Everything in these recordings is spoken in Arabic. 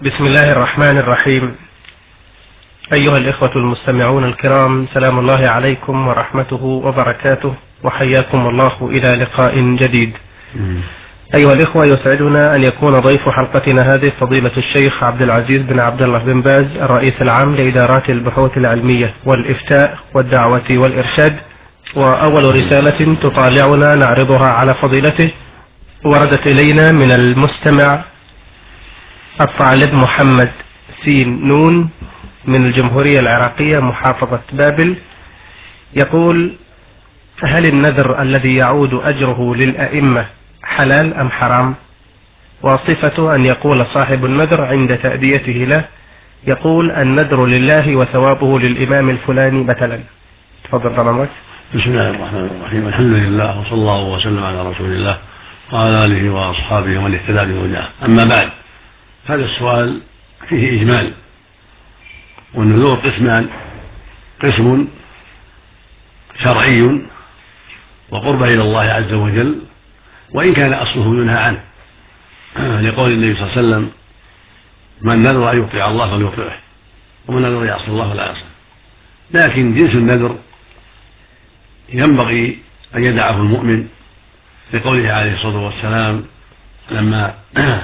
بسم الله الرحمن الرحيم. أيها الإخوة المستمعون الكرام، سلام الله عليكم ورحمته وبركاته، وحياكم الله إلى لقاء جديد. أيها الإخوة، يسعدنا أن يكون ضيف حلقتنا هذه فضيلة الشيخ عبد العزيز بن عبد الله بن باز، الرئيس العام لإدارات البحوث العلمية والإفتاء والدعوة والإرشاد. وأول رسالة تطالعنا نعرضها على فضيلته وردت إلينا من المستمع الطالب محمد سين نون من الجمهورية العراقية محافظة بابل. يقول: هل النذر الذي يعود أجره للأئمة حلال أم حرام؟ وصفته أن يقول صاحب النذر عند تأديته له، يقول: النذر لله وثوابه للإمام الفلاني مثلا. تفضل طال. بسم الله الرحمن الرحيم. الحمد لله، وصلى الله وسلم على رسول الله وعلى آله وأصحابه ومن اهتدى بهداه. أما بعد، هذا السؤال فيه إجمال، والنذور قسمان: قسم شرعي وقربة إلى الله عز وجل، وإن كان أصله ينهى عنه، لقول النبي صلى الله عليه وسلم: من نذر أن يطيع الله فليطيعه، ومن نذر يعصي الله فلا يعصيه. لكن جنس النذر ينبغي أن يدعه المؤمن، لقوله عليه الصلاة والسلام لما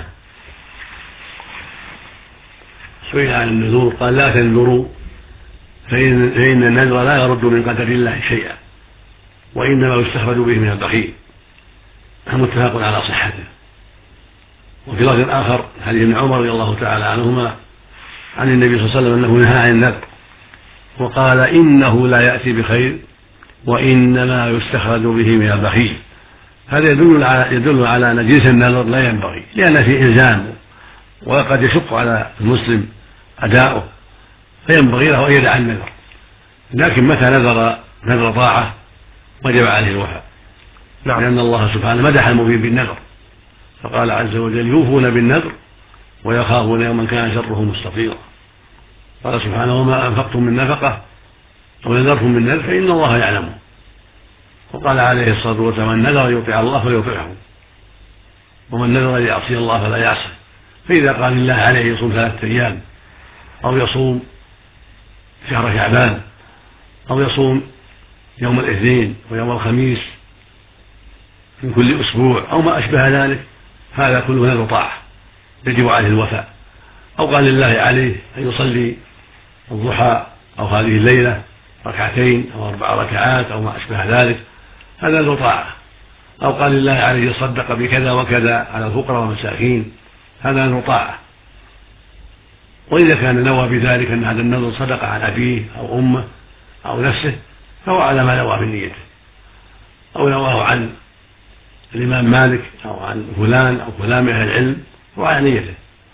سئل عن النذور قال: لا تنذروا فإن النذر لا يرد من قدر الله شيئا، وإنما يستخرج به من البخيل. متفق على صحته. وفي لفظ آخر حديث ابن عمر رضي الله تعالى عنهما عن النبي صلى الله عليه وسلم أنه نهى عن النذر وقال: إنه لا يأتي بخير وإنما يستخرج به من البخيل. هذا يدل على أن جنس النذر لا ينبغي، لأن فيه إلزام وقد يشق على المسلم أداؤه، فينبغي له أن يدع النذر. لكن متى نذر طاعة وجب عليه الوفاء، لأن الله سبحانه مدح المؤمنين بالنذر، فقال عز وجل: يوفون بالنذر ويخافون يوما كان شره مستطيرا. قال سبحانه: وما أنفقتم من نفقة أو نذرتم من نذر فإن الله يعلمه. وقال عليه الصلاة والسلام: من نذر يطيع الله فليطيعه، ومن نذر يعصي الله فلا يعصه. فإذا قال الله عليه يصوم 3 أيام، أو يصوم شهر شعبان، أو يصوم يوم الاثنين ويوم الخميس من كل أسبوع أو ما أشبه ذلك، هذا كله نذر طاعة يجب عليه الوفاء. أو قال الله عليه أن يصلي الضحى أو هذه الليلة 2 أو 4 ركعات أو ما أشبه ذلك، هذا نذر طاعة. أو قال الله عليه يصدق بكذا وكذا على الفقراء والمساكين، هذا نذر طاعة. وإذا كان نوى بذلك أن هذا النذر صدقة عن أبيه أو أمه أو نفسه، فهو على ما نوى من نيته، أو نواه عن الإمام مالك أو عن فلان أو فلان من أهل العلم، وعلى نيته.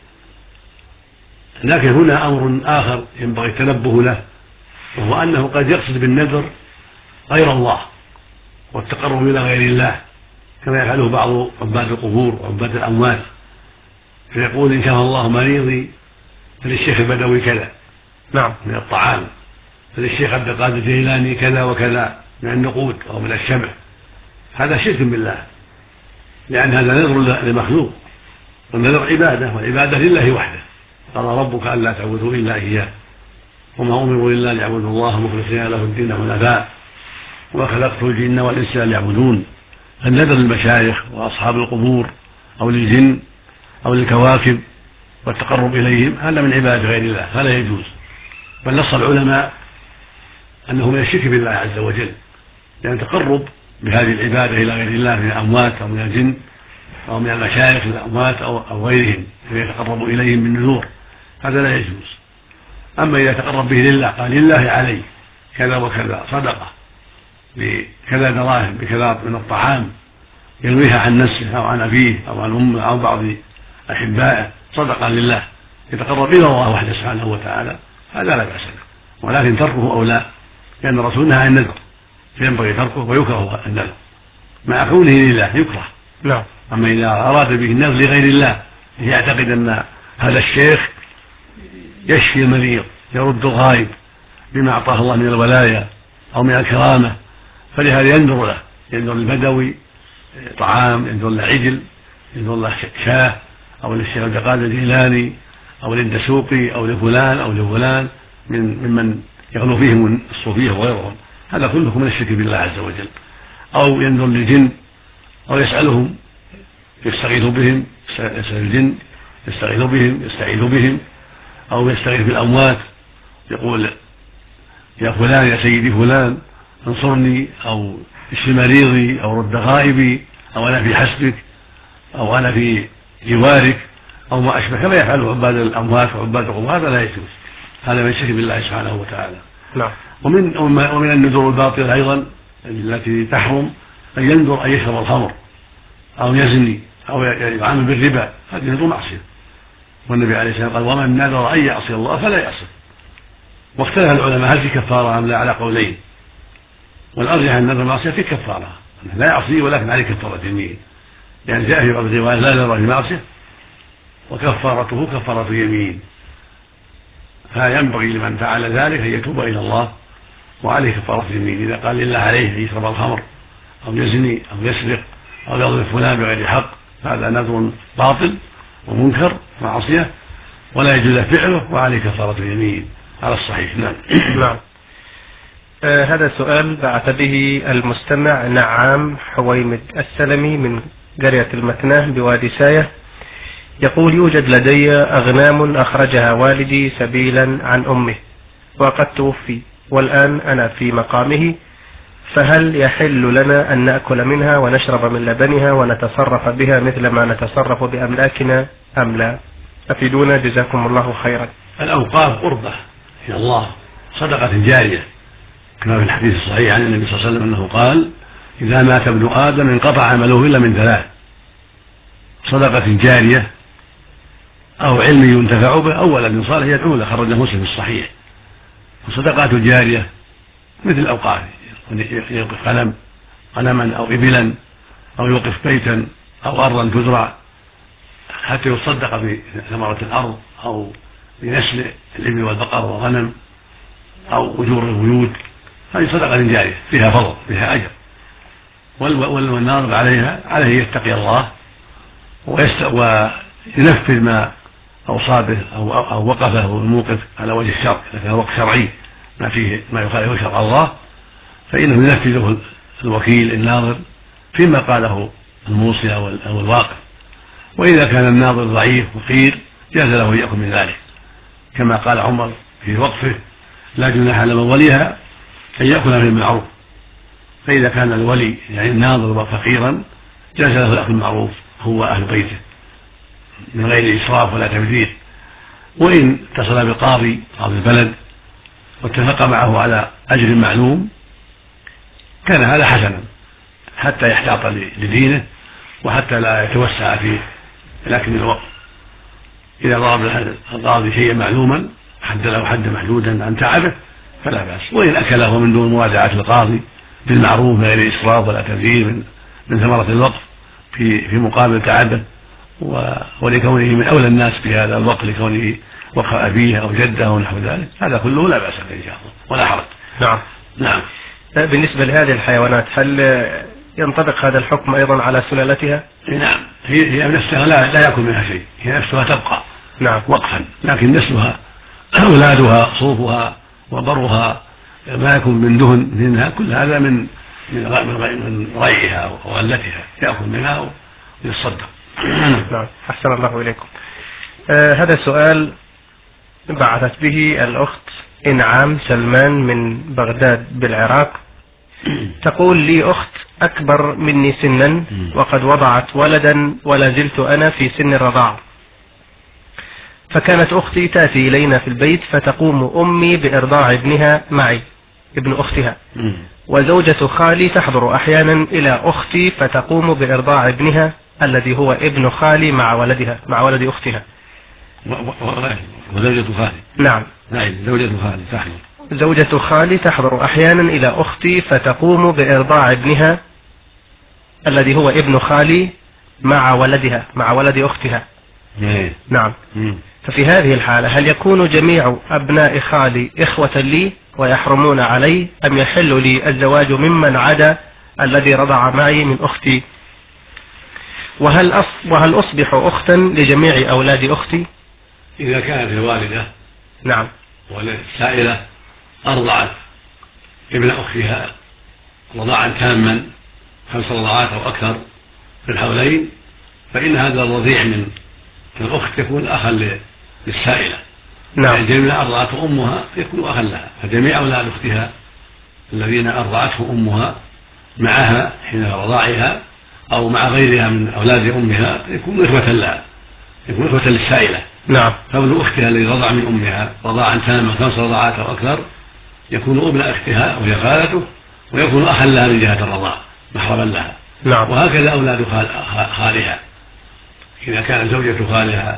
لكن هنا أمر آخر ينبغي التنبه له، وهو أنه قد يقصد بالنذر غير الله والتقرب إلى غير الله، كما يفعله بعض عباد القبور وعباد الأموات، فيقول: إن شاء الله مريضي فللشيخ البدوي كذا من الطعام، فللشيخ عبد القادر الجيلاني كذا وكذا من النقود أو من الشمع. هذا شرك بالله، لأن هذا نذر لمخلوق، والنذر عبادة، والعبادة لله وحده. قال: ربك ألا تعبدوا إلا إياه وما أمروا إلا ليعبدوا الله مخلصين له الدين حنفاء وما خلقت الجن والإنس إلا ليعبدون. النذر للمشايخ وأصحاب القبور أو للجن أو للكواكب والتقرب إليهم هذا من عبادة غير الله، فلا يجوز. بل نص العلماء أنه من الشرك بالله عز وجل، لأن تقرب بهذه العبادة إلى غير الله من الأموات أو من الجن أو من المشايخ الأموات أو غيرهم يتقرب إليهم بالنذور، هذا لا يجوز. أما إذا تقرب به لله، قال: لله علي كذا وكذا صدقة بكذا دراهم بكذا من الطعام، ينويها عن نفسه أو عن أبيه أو عن أمه أو بعض أحبائه، صدقة لله يتقرب إلى الله وحده سبحانه وتعالى، هذا لا بأس به. ولكن تركه أولى، لأن الرسول نهى عن النذر، فينبغي تركه ويكره النذر مع كونه لله يكره. أما إذا أراد به النذر لغير الله، يعتقد أن هذا الشيخ يشفي المريض يرد الغائب بما أعطاه الله من الولاية أو من الكرامة، فلهذا ينذر له، ينذر البدوي طعام، ينذر له عجل، ينذر له شاه، أو للشيخ عبد القادر الجيلاني أو للدسوقي أو لفلان أو لفلان ممن يغلو فيهم الصوفية وغيرهم، هذا كله من الشرك بالله عز وجل. أو ينظر للجن أو يسألهم يستغيث بهم، يسأل الجن يستغيث بهم يستعيذ بهم، أو يستغيث بالأموات يقول يا فلان يا سيدي فلان انصرني، أو اشف مريضي، أو رد غائبي، أو أنا في حسبك، أو أنا في جوارك، أو ما أشبه، كما يفعله عباد الأموات وعباد القبور. هذا لا يجوز، هذا من الشرك بالله سبحانه وتعالى. نعم. ومن النذور الباطلة أيضا التي تحرم أن ينذر أن يشرب الخمر أو يزني أو يعامل بالربا، هذه نذور معصية، والنبي عليه الصلاة والسلام قال ومن نذر أن يعصي الله فلا يعصي. واختلف العلماء هل في كفارة أم لا على قولين، والأرجح أن النذر المعصية في كفارة، لا يعصي ولكن عليه كفارة يمين، يعني جاء في بعض الروايات لا نذر في معصية وكفارته كفارة يمين. فينبغي لمن فعل ذلك أن يتوب إلى الله وعليه كفارة يمين. إذا قال لله عليه أن يشرب الخمر أو يزني أو يسرق أو يضرب فلان بغير حق، هذا نذر باطل ومنكر معصية ولا يجوز فعله وعليه كفارة يمين على الصحيح. نعم. نعم. هذا سؤال بعث به المستمع نعام حويمد السلمي من قرية المكناه بوادي ساية، يقول يوجد لدي أغنام أخرجها والدي سبيلا عن أمه وقد توفي، والآن أنا في مقامه، فهل يحل لنا أن نأكل منها ونشرب من لبنها ونتصرف بها مثل ما نتصرف بأملاكنا أم لا؟ أفيدونا جزاكم الله خيرا. الأوقاف قربة إلى الله، صدقة جارية، كما في الحديث الصحيح عن النبي صلى الله عليه وسلم أنه قال إذا مات ابن آدم انقطع عمله إلا من ثلاث: صدقة جارية أو علم ينتفع به أو ولد صالح يدعو له، خرجه مسلم في الصحيح. وصدقات الجارية مثل الأوقاف، يوقف غنما أو إبلا أو يوقف بيتا أو أرضا تزرع حتى يصدق بثمرة الأرض أو بنسل الإبل والبقر والغنم أو أجور البيوت، هذه صدقة جارية فيها فضل فيها أجر. والناظر عليه يتقي الله وينفذ ما أوصى به أو وقفه الموقف على وجه الشرع، إذا كان وقف شرعي ما فيه ما يخالف شرع الله فإنه ينفذه الوكيل الناظر فيما قاله الموصي أو الواقف. وإذا كان الناظر ضعيف فقير جاز له أن يأكل من ذلك، كما قال عمر في وقفه لا جناح على من وليها أن يأكل من المعروف. فإذا كان الولي يعني الناظر فقيرا جاز له الأكل المعروف هو أهل بيته من غير إسراف ولا تبذير. وإن اتصل بالقاضي قاضي البلد واتفق معه على أجر معلوم كان هذا حسنا حتى يحتاط لدينه وحتى لا يتوسع في لكن الوقت. إذا ضرب القاضي شيئا معلوما حد له حد محدودا عن تعبه فلا بأس، وإن أكله من دون موازعة القاضي بالمعروف من غير إسراف ولا تبذير من ثمرة الوقف في مقابل تعبه ولكونه من أولى الناس بهذا الوقف لكونه وقف أبيه أو جده أو نحو ذلك، هذا كله لا بأس به إن شاء الله ولا حرج. نعم. نعم. بالنسبة لهذه الحيوانات هل ينطبق هذا الحكم أيضا على سلالتها؟ نعم، هي نفسها لا يأكل منها شيء، هي نفسها تبقى نعم وقفا، لكن نسلها أولادها صوفها وبرها ما يكون من دهن منها كل هذا من ريعها وغلتها يأكل منها ويتصدق. نعم. أحسن الله إليكم. هذا سؤال بعثت به الأخت إنعام سلمان من بغداد بالعراق، تقول لي أخت أكبر مني سنا وقد وضعت ولدا ولا زلت أنا في سن الرضاعة، فكانت أختي تأتي إلينا في البيت فتقوم أمي بإرضاع ابنها معي ابن أختها، وزوجة خالي تحضر أحيانا إلى أختي فتقوم بإرضاع ابنها الذي هو ابن خالي مع ولد أختها. وزوجة خالي نعم زوجة خالي تحضر أحيانا إلى أختي فتقوم بإرضاع ابنها الذي هو ابن خالي مع ولد أختها. نعم. ففي هذه الحالة هل يكون جميع أبناء خالي إخوة لي ويحرمون علي أم يحل لي الزواج ممن عدا الذي رضع معي من أختي؟ وهل أصبح أختا لجميع أولاد أختي؟ إذا كانت الوالدة نعم والسائلة أرضعت ابن أختها رضاعا تاما 5 رضعات أو أكثر في الحولين، فإن هذا الرضيع من الأخت يكون أخا للسائلة. نعم. يعني جميع أرضعته أمها يكون أخا لها، فجميع أولاد أختها الذين أرضعته أمها معها حين رضاعها أو مع غيرها من أولاد أمها يكون إخوة لها، يكون إخوة للسائلة. نعم. فابن أختها الذي رضع من أمها رضاعا تاما 5 رضعات أو أكثر يكون ابن أختها وهي خالته، ويكون أخا لها من جهة الرضاع محرما لها. نعم. وهكذا أولاد خالها، إذا كانت زوجة خالها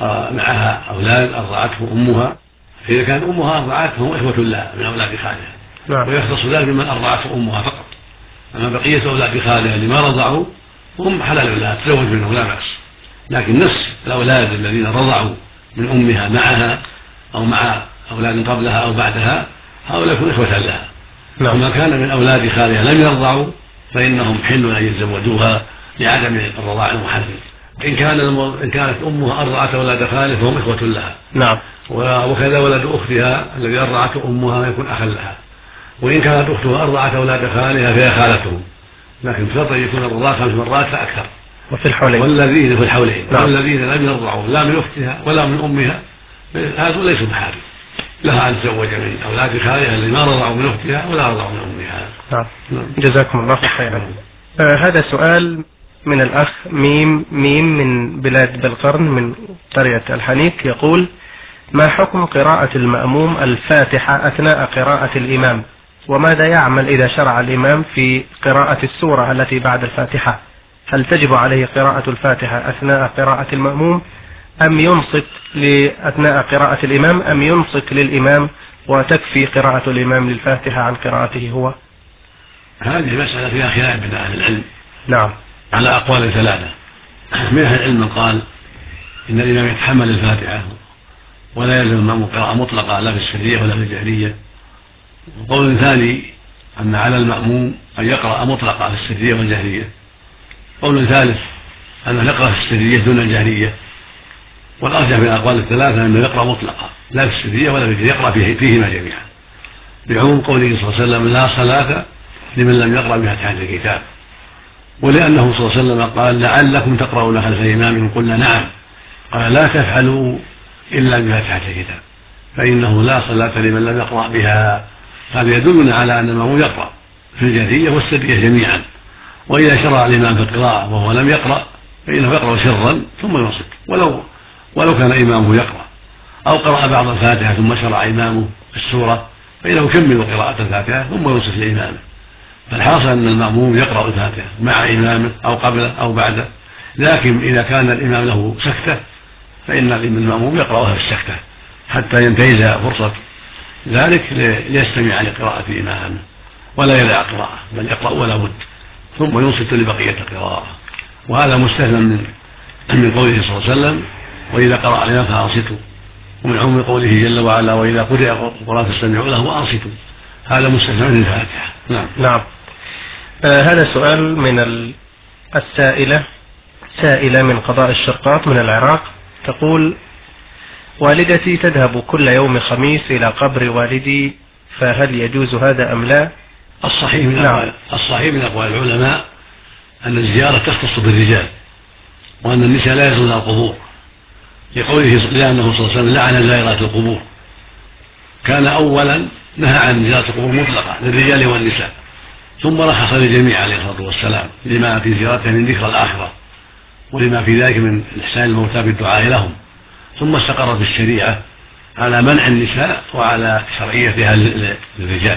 معها أولاد أرضعته أمها، فإذا كانت أمها أرضعتهم إخوة لها من أولاد خالها. نعم. ويختص ذلك بمن أرضعته أمها فقط، أما بقية أولاد خالها اللي ما رضعوا هم حلال لها تزوج منهم لا بأس. لكن نفس الأولاد الذين رضعوا من أمها معها أو مع أولاد قبلها أو بعدها هؤلاء يكون إخوة لها. نعم. وما كان من أولاد خالها لم يرضعوا فإنهم حل أن يتزوجوها لعدم الرضاع المحرم. إن كانت أمها أرضعت أولاد خالها فهم إخوة لها. نعم. وكذا ولد أختها الذي أرضعته أمها يكون أخا لها. وإن كانت أختها أرضعت أولاد خالها فهي خالتهم، لكن بشرط أن يكون الرضاع 5 مرات فأكثر. وفي الحولين. والذين في الحولين. نعم. والذين لم يرضعوا لا من أختها ولا من أمها هذول ليسوا محارم، لها أن تزوج من أولاد خالها الذين ما رضعوا من أختها ولا رضعوا من أمها. نعم. جزاكم الله خيرا. هذا سؤال من الأخ ميم من بلاد بلقرن من قرية الحنيك، يقول: ما حكم قراءة المأموم الفاتحة أثناء قراءة الإمام؟ وماذا يعمل إذا شرع الإمام في قراءة السورة التي بعد الفاتحة؟ هل تجب عليه قراءة الفاتحة أثناء قراءة المأموم أم ينصت أثناء قراءة الإمام أم ينصت للإمام وتكفي قراءة الإمام للفاتحة عن قراءته هو؟ هذه مسألة فيها خلاف بين أهل العلم. نعم. على أقوال 3. من أهل العلم من قال إن الإمام يتحمل الفاتحة ولا يلزم المأموم قراءة مطلقة لا في السرية ولا في الجهرية. وقول ثاني أن على المأموم أن يقرأ مطلقة في السرية والجهرية. قول ثالث أنه يقرأ في السرية دون الجهرية. والأرجح من الأقوال 3 أنه يقرأ مطلقة لا في السرية ولا في الجهرية، يقرأ فيهما جميعا، بعموم قوله صلى الله عليه وسلم: لا صلاة لمن لم يقرأ بفاتحة الكتاب. ولأنه صلى الله عليه وسلم قال: لعلكم تقرؤون خلف إمامكم، قلنا نعم، قال: لا تفعلوا إلا بفاتحة الكتاب فإنه لا صلاة لمن لم يقرأ بها. هذا يدلنا على أن المأموم يقرأ في الجهرية والسرية جميعا. وإذا شرع الإمام في القراءة وهو لم يقرأ فإنه يقرأ سرا ثم ينصت، ولو كان إمامه يقرأ، أو قرأ بعض الفاتحة ثم شرع إمامه في السورة فإنه يكمل قراءة الفاتحة ثم ينصت لإمامه. فالحاصل أن المأموم يقرأ الفاتحة مع إمامه أو قبله أو بعده، لكن إذا كان الإمام له سكتة فإن المأموم يقرأها في السكتة حتى ينتهز فرصة ذلك ليستمع لقراءة إمامه ولا يدع قراءة، بل يقرأ ولا بد ثم ينصت لبقية القراءة. وهذا مستثنى من قوله صلى الله عليه وسلم: وإذا قرأ الإمام فأنصتوا، ومن عموم قوله جل وعلا: وإذا قرئ القرآن فاستمعوا له وأنصتوا. هذا مستثنى من الفاتحة. نعم. هذا سؤال من سائلة من قضاء الشرقاط من العراق، تقول: والدتي تذهب كل يوم خميس إلى قبر والدي، فهل يجوز هذا أم لا؟ الصحيح من أقوال العلماء أن الزيارة تختص بالرجال، وأن النساء لا يزورن القبور، لأنه صلى الله عليه وسلم لعن زائرات القبور. كان أولا نهى عن زيارة القبور مطلقة للرجال والنساء، ثم رخص للجميع عليه الصلاة والسلام لما في زيارته من ذكر الآخرة ولما في ذلك من إحسان الموتى بالدعاء لهم. ثم استقرت الشريعة على منع النساء وعلى شرعيتها للرجال.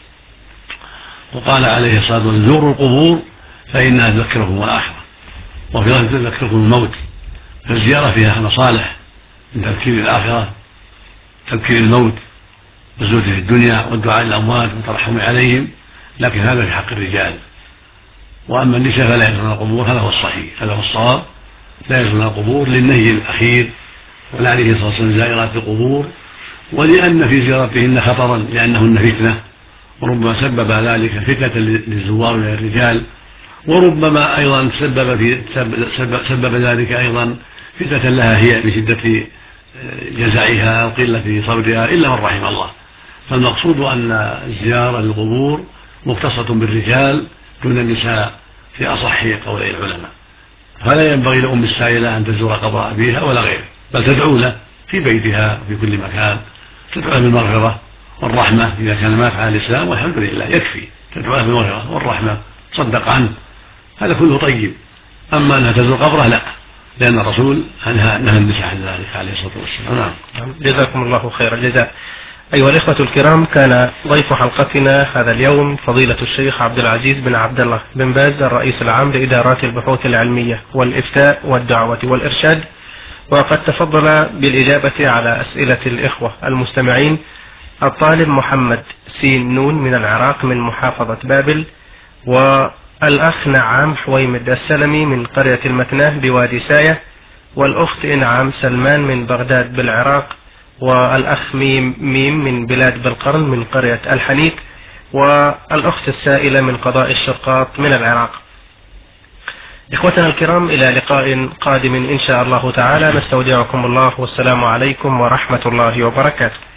وقال عليه الصلاة والسلام: زوروا القبور فإنها تذكركم الآخرة، وفي ذلك تذكركم الموت. فالزيارة فيها مصالح من تذكير الآخرة، تذكير الموت، والزهد في الدنيا، والدعاء للأموات والترحم عليهم، لكن هذا في حق الرجال. وأما النساء فلا يزورن القبور، هذا هو الصحيح، هذا هو الصواب، لا يزورن القبور للنهي الأخير ولعنه صلى الله عليه وسلم زائرات القبور، ولأن في زيارتهن خطرا لأنهن فتنة، وربما سبب ذلك فتنة للزوار من الرجال، وربما أيضا سبب ذلك أيضا فتنة لها هي بشدة جزعها وقلة صبرها إلا من رحم الله. فالمقصود أن الزيارة للقبور مختصة بالرجال دون النساء في أصح قولي العلماء. فلا ينبغي لأم السائلة أن تزور قبر أبيها ولا غيره، بل تدعو له في بيتها في كل مكان، تدعو له بالمغفرة والرحمة إذا كان مات على الإسلام، والحمد لله يكفي، تدعو له بالمغفرة والرحمة، تصدق عنه، هذا كله طيب. أما أنها تزور قبره لا، لأن الرسول نهى النساء عن ذلك عليه الصلاة والسلام. نعم. جزاكم الله خير الجزاء. أيها الإخوة الكرام، كان ضيف حلقتنا هذا اليوم فضيلة الشيخ عبد العزيز بن عبد الله بن باز، الرئيس العام لإدارات البحوث العلمية والإفتاء والدعوة والإرشاد، وقد تفضل بالإجابة على أسئلة الإخوة المستمعين الطالب محمد سين نون من العراق من محافظة بابل، والأخ نعام حويمد السلمي من قرية المكناه بوادي ساية، والأخت إنعام سلمان من بغداد بالعراق، والأخ ميم من بلاد بالقرن من قرية الحنيك، والأخت السائلة من قضاء الشرقاط من العراق. إخوتنا الكرام، إلى لقاء قادم إن شاء الله تعالى، نستودعكم الله، والسلام عليكم ورحمة الله وبركاته.